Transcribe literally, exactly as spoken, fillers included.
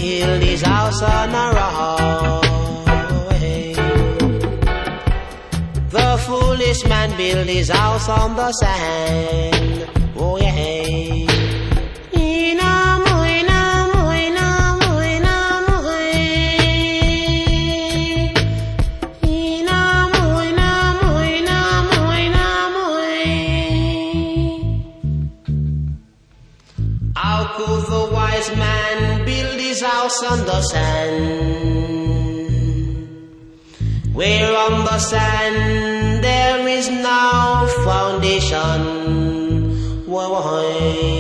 build his house on a rock. The foolish man build his house on the sand. Oh yeah. How could the wise man build his house on the sand? Where on the sand there is no foundation. Why?